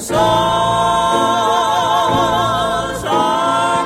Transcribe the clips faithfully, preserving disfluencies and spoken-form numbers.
souls are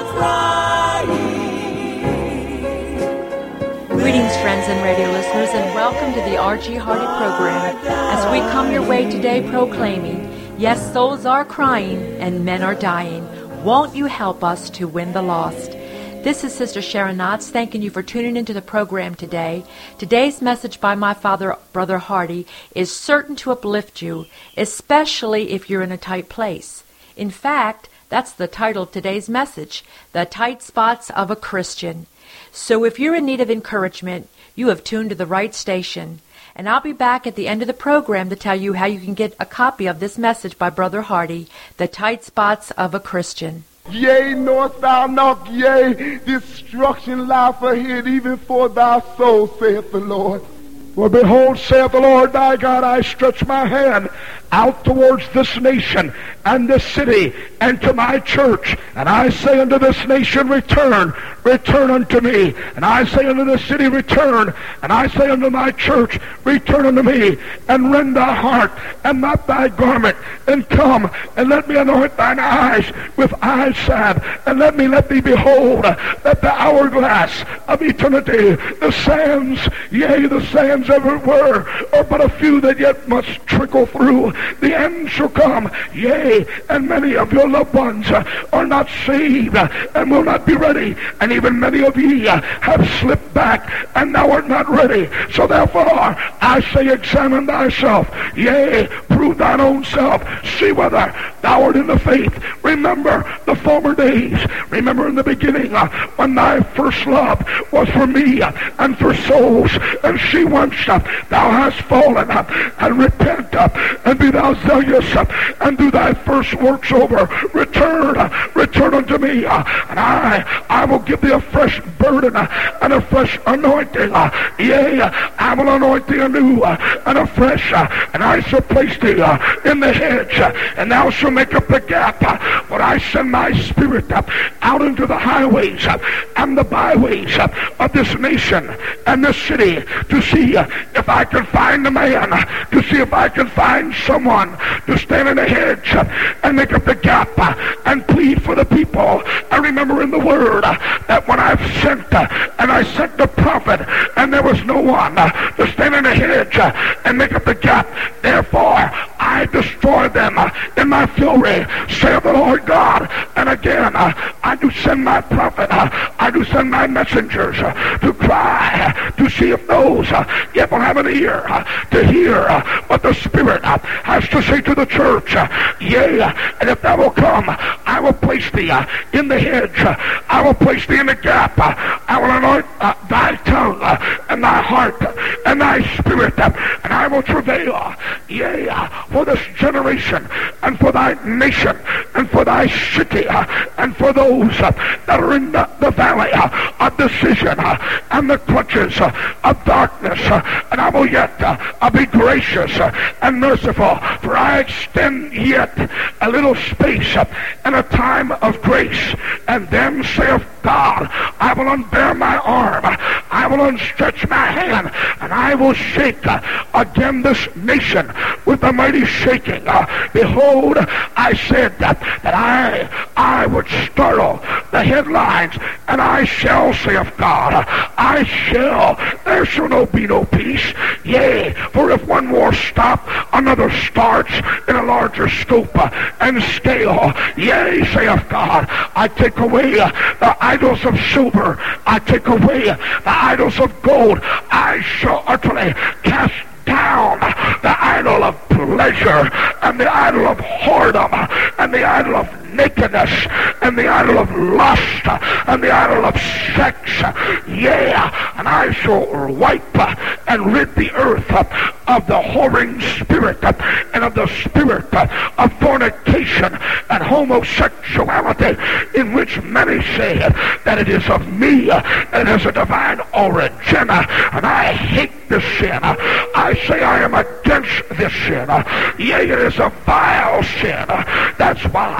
crying. Greetings, friends and radio listeners, and welcome to the R G Hardy program as we come your way today proclaiming, yes, souls are crying and men are dying. Won't you help us to win the lost? This is Sister Sharon Knotts thanking you for tuning into the program today. Today's message by my father, Brother Hardy, is certain to uplift you, especially if you're in a tight place. In fact, that's the title of today's message, The Tight Spots of a Christian. So if you're in need of encouragement, you have tuned to the right station. And I'll be back at the end of the program to tell you how you can get a copy of this message by Brother Hardy, The Tight Spots of a Christian. Yea, knowest thou not, yea, destruction lieth ahead, even for thy soul, saith the Lord. For behold, saith the Lord thy God, I stretch my hand out towards this nation and this city and to my church. And I say unto this nation, return, return unto me. And I say unto this city, return. And I say unto my church, return unto me. And rend thy heart and not thy garment. And come and let me anoint thine eyes with eye salve. And let me let thee behold that the hourglass of eternity, the sands, yea, the sands everywhere, are but a few that yet must trickle through. The end shall come, yea, and many of your loved ones are not saved and will not be ready, and even many of ye have slipped back and now are not ready. So therefore I say, examine thyself, yea, prove thine own self, see whether thou art in the faith. Remember the former days, remember in the beginning when thy first love was for me and for souls, and see once thou hast fallen, and repent, and be thou zealous, and do thy first works over. Return, return unto me, and I, I will give thee a fresh burden and a fresh anointing. Yea, I will anoint thee anew and afresh, and I shall place thee in the hedge, and thou shalt make up the gap. For I send my spirit out into the highways and the byways of this nation and this city to see if I can find a man, to see if I can find someone to stand in the hedge and make up the gap and plead for the people. I remember in the Word that when I've sent and I sent the prophet and there was no one to stand in the hedge and make up the gap, therefore I destroyed them in my fury, saith the Lord God. And again, I do send my prophet, I do send my messengers to cry, to see if those yet will have an ear to hear what the Spirit has to say to the church. Yea, and if thou will come, I will place thee in the hedge, I will place thee in the gap, I will anoint thy tongue and thy heart and thy spirit, and I will travail, yea, for this generation and for thy nation and for thy city and for those that are in the, the valley of decision and the clutches of darkness. And I will yet be gracious and merciful, for I extend yet a little space and a time of grace. And then saith God, I will unbear my arm, I will unstretch my hand, and I will shake again this nation with a mighty shaking. Behold, I said that, that I I would startle the headlines, and I shall, saith God, I shall, there shall no be no peace. Yea, for if one war stop, another starts in a larger scope and scale. Yea, saith God, I take away the idols of silver, I take away the idols of gold, I shall utterly cast down the idol of pleasure and the idol of whoredom and the idol of nakedness and the idol of lust and the idol of sex. Yea, and I shall wipe and rid the earth of the whoring spirit and of the spirit of fornication and homosexuality, in which many say that it is of me and it has a divine origin, and I hate this sin. I say I am against this sin. Yea, it is a vile sin. That's why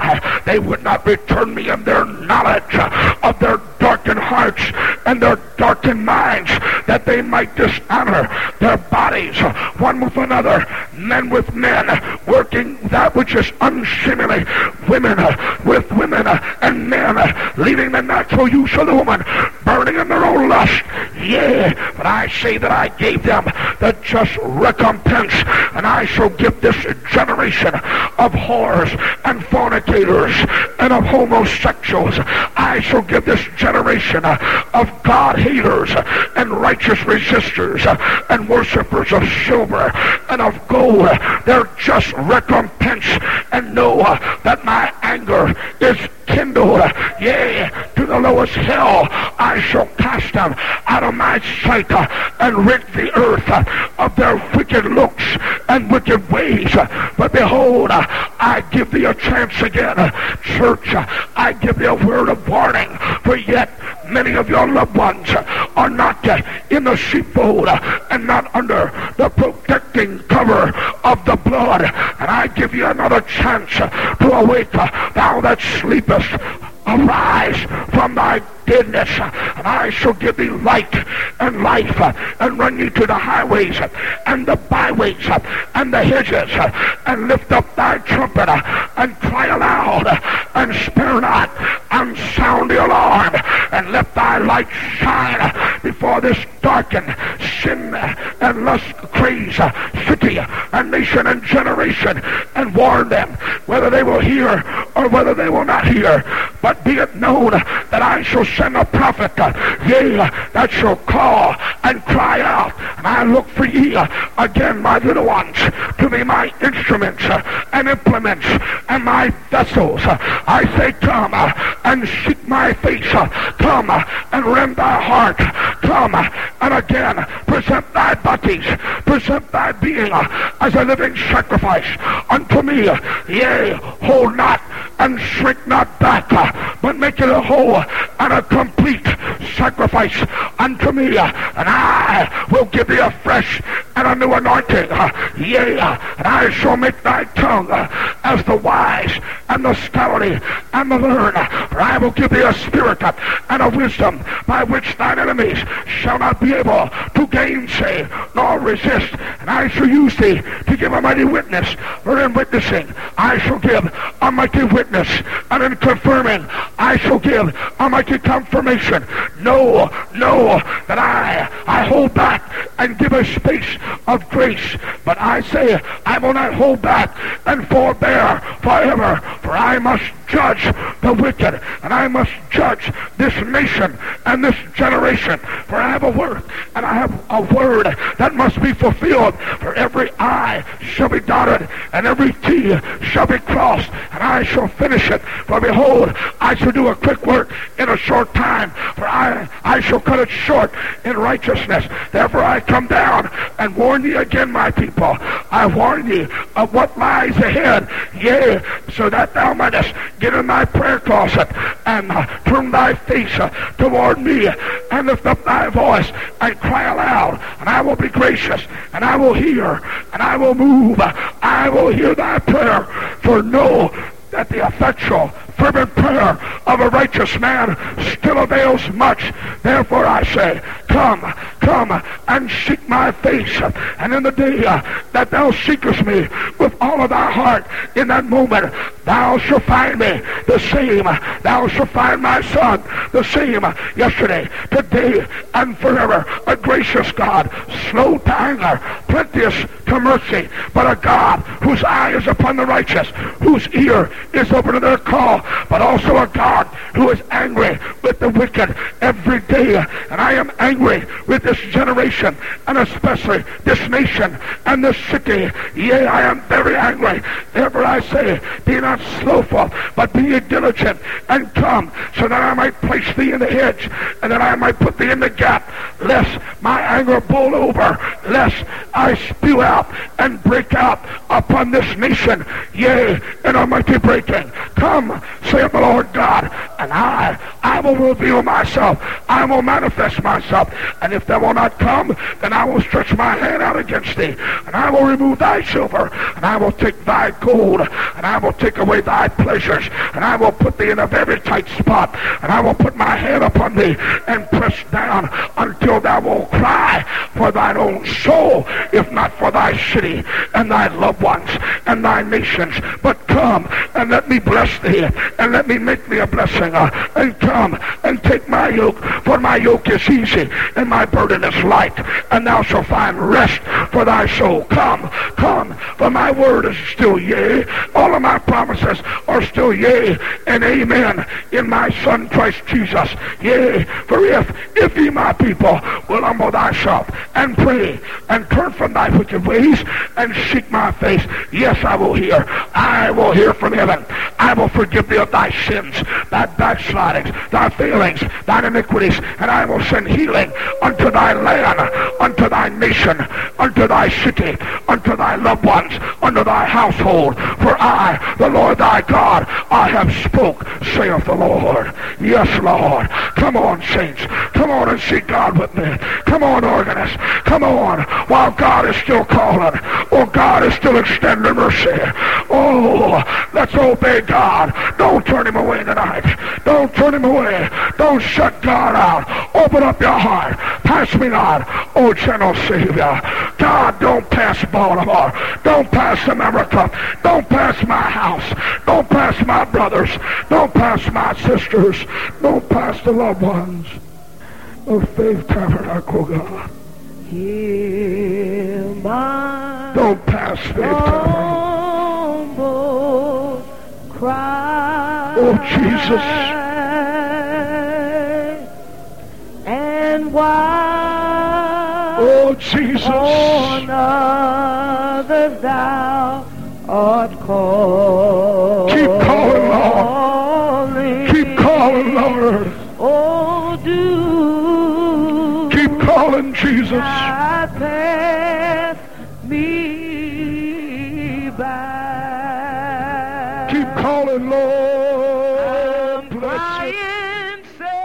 they would not return me in their knowledge of their darkened hearts and their darkened minds, that they might dishonor their bodies one with another, men with men, working that which is unseemly, women with women, and men leaving the natural use of the woman, burning in their own lust. Yea, but I say that I gave them the just recompense, and I shall give this generation of whores and fornicators and of homosexuals, I shall give this generation of God-haters and righteous resistors and worshipers of silver and of gold their just recompense, and know that my anger is kindled. Yea, to the lowest hell I shall cast them out of my sight and rid the earth of their wicked looks and wicked ways. But behold, I give thee a chance again, church. I give thee a word of warning, for yet many of your loved ones are not in the sheepfold and not under the protecting cover of the blood. And I give you another chance to awake, thou that sleepest. Arise from thy deadness, and I shall give thee light and life, and run you to the highways and the byways and the hedges, and lift up thy trumpet and cry aloud and spare not, and sound the alarm, and let thy light shine before this darkened, sin and lust crazed city and nation and generation, and warn them whether they will hear or whether they will not hear. But be it known that I shall send a prophet, yea, that shall call and cry out, and I look for ye again, my little ones, to be my instruments and implements and my vessels. I say, come and seek my face, come and rend thy heart, come and again present thy bodies, present thy being as a living sacrifice unto me. Yea, hold not and shrink not back, but make it a whole and a complete sacrifice unto me, and I will give thee a fresh and a new anointing. Yea, and I shall make thy tongue as the wise and the scholarly and the learned. For I will give thee a spirit and a wisdom by which thine enemies shall not be able to gainsay nor resist. And I shall use thee to give a mighty witness, for in witnessing I shall give a mighty witness, and in confirming I shall give a mighty confirmation. Know, know that I, I hold back and give a space of grace, but I say I will not hold back and forbear forever, for I must judge the wicked, and I must judge this nation and this generation. For I have a word, and I have a word that must be fulfilled. For every I shall be dotted, and every T shall be crossed, and I shall finish it. For behold, I shall do a quick work in a short time, for I, I shall cut it short in righteousness. Therefore I come down and warn ye again, my people. I warn ye of what lies ahead, yea, so that thou mightest get in thy prayer closet and uh, turn thy face uh, toward me, and lift up thy voice and cry aloud, and I will be gracious, and I will hear, and I will move. I will hear thy prayer, for know that the effectual fervent prayer of a righteous man still avails much. Therefore I say, come, come and seek my face, and in the day uh, that thou seekest me with all of thy heart, in that moment thou shalt find me the same. Thou shalt find my son the same, yesterday, today, and forever. A gracious God, slow to anger, plenteous to mercy, but a God whose eye is upon the righteous, whose ear is open to their call, but also a God who is angry with the wicked every day. And I am angry with this generation, and especially this nation and this city. Yea, I am very angry. Therefore I say, be not slothful, but be ye diligent, and come, so that I might place thee in the hedge, and that I might put thee in the gap, lest my anger boil over, lest I spew out and break out upon this nation, yea, in a mighty breaking. Come, saith the Lord God, and I, I will reveal myself. I will manifest myself. And if they will not come, then I will stretch my hand out against thee, and I will remove thy silver, and I will take thy gold, and I will take away thy pleasures, and I will put thee in a very tight spot, and I will put my hand upon thee, and press down until thou wilt cry for thine own soul, if not for thy city, and thy loved ones, and thy nations. But come, and let me bless thee, and let me make thee a blessing, uh, and come, and take my yoke, for my yoke is easy, and my burden is light, and thou shalt find rest for thy soul. Come, come, for my word is still yea. All of my promises are still yea and amen in my Son Christ Jesus. Yea, for if, if ye my people will humble thyself and pray and turn from thy wicked ways and seek my face, yes, I will hear. I will hear from heaven. I will forgive thee of thy sins, thy backslidings, thy failings, thine iniquities, and I will send healing unto thy land, unto thy nation, unto thy city, unto thy loved ones, unto thy household. For I, the Lord thy God, I have spoke, saith the Lord. Yes, Lord. Come on, saints. Come on and see God with me. Come on, organist. Come on, while God is still calling. Oh, God is still extending mercy. Oh, let's obey God. Don't turn him away tonight. Don't turn him away. Don't shut God out. Open up your heart. Pass me not, oh gentle Savior. God, don't pass Baltimore. Don't pass America. Don't pass my house. Don't pass my brothers. Don't pass my sisters. Don't pass the loved ones of Faith Tabernacle, God. Hear my Don't pass Faith Tabernacle. humble cry. Oh, Jesus. And why Oh, Jesus. on others thou art called. Keep calling, Lord. Keep calling, Lord. Oh, do Keep calling, Jesus. not pass me by. Keep calling, Lord. I'm Bless you. crying,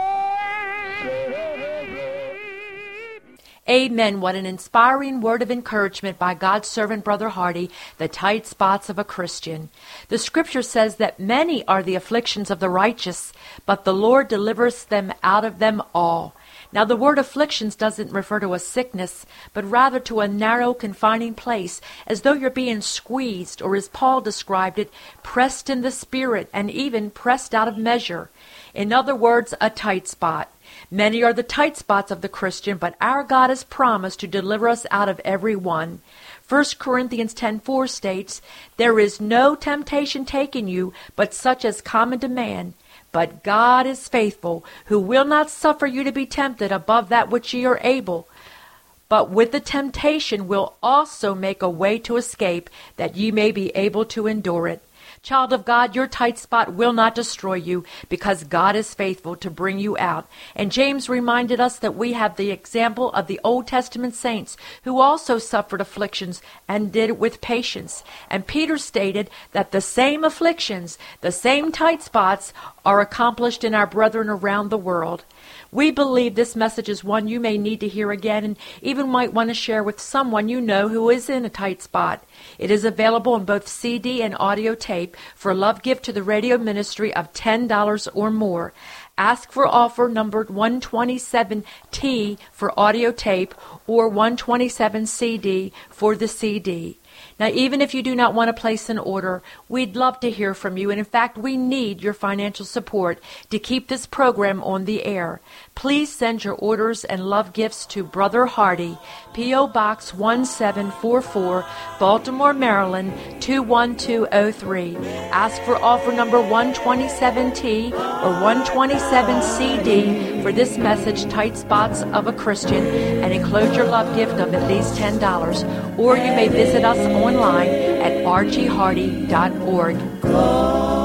save. Amen. What an inspiring word of encouragement by God's servant, Brother Hardy, the tight spots of a Christian. The scripture says that many are the afflictions of the righteous, but the Lord delivers them out of them all. Now, the word afflictions doesn't refer to a sickness, but rather to a narrow, confining place, as though you're being squeezed, or as Paul described it, pressed in the spirit, and even pressed out of measure. In other words, a tight spot. Many are the tight spots of the Christian, but our God has promised to deliver us out of every one. First Corinthians ten four states, "There is no temptation taken you, but such as common to man. But God is faithful, who will not suffer you to be tempted above that which ye are able, but with the temptation will also make a way to escape, that ye may be able to endure it." Child of God, your tight spot will not destroy you, because God is faithful to bring you out. And James reminded us that we have the example of the Old Testament saints who also suffered afflictions and did it with patience. And Peter stated that the same afflictions, the same tight spots, are accomplished in our brethren around the world. We believe this message is one you may need to hear again, and even might want to share with someone you know who is in a tight spot. It is available in both C D and audio tape for a love gift to the radio ministry of ten dollars or more. Ask for offer number one twenty-seven T for audio tape or one twenty-seven C D for the C D. Now, even if you do not want to place an order, we'd love to hear from you. And in fact, we need your financial support to keep this program on the air. Please send your orders and love gifts to Brother Hardy, P O. Box one seven four four, Baltimore, Maryland two one two oh three. Ask for offer number one twenty-seven T or one twenty-seven C D for this message, Tight Spots of a Christian, and enclose your love gift of at least ten dollars. Or you may visit us online at r g hardy dot org.